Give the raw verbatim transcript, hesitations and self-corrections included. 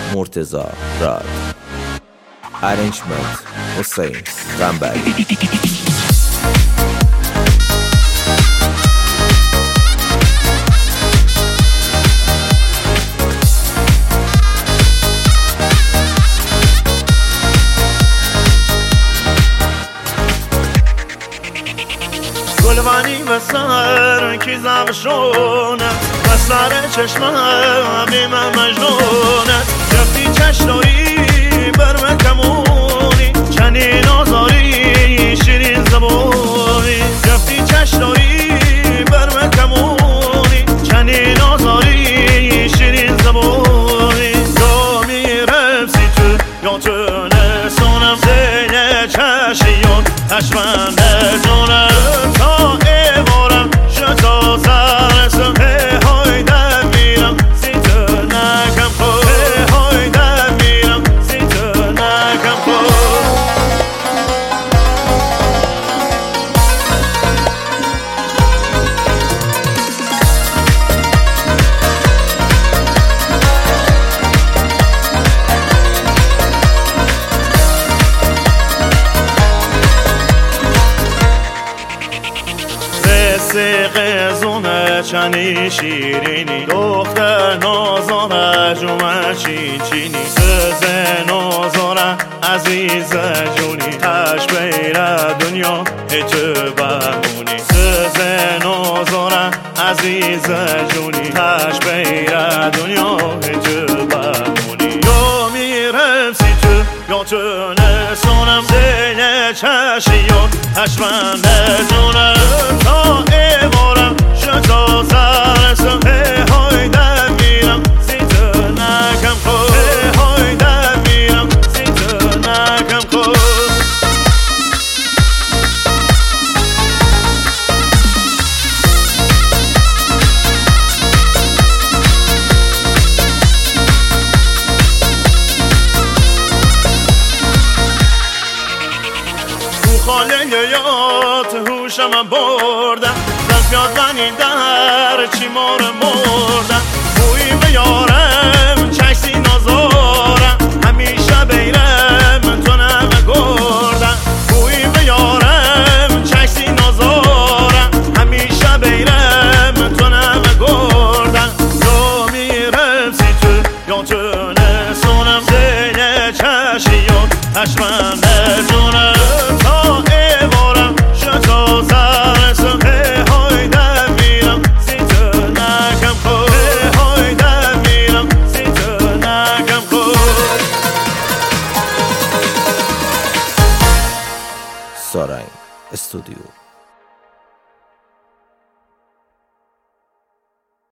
مرتضی راد. ارنجمنت حسین قنبری. گلوانی به سر کی زمشونه به سر چشمم بیم مجنونه گفتی چشنایی برم کمونی چنین آزاری شیرین زبونی گفتی چشنایی برم کمونی چنین آزاری شیرین زبونی یا میرم سی تو یا تو نسونم زینه چشیون هشمن جونم قزونه چنی شیرینی دختر نازاره جمعه چین چینی سز نازاره عزیز جونی تش بیره دنیا هیچ بمونی سز نازاره عزیز جونی تش بیره دنیا هیچ بمونی یا میرم سی تو یا تو نسونم زینه چشیون هشمن جونم تا ایوارم شتا سرسم هی های در میرم سی تو نکم خود هی های در میرم سی تو نکم خود خاله یاد هوشم بردم دست بیاد من این در چی مار مردم بوی بیارم چشتی نازارم همیشه بیرم تو نمه گردم بوی بیارم چشتی نازارم همیشه بیرم تو نمه گردم یا میرم سی تو یا تو نسونم زینه چشیون هشمن جونم سارنگ استودیو.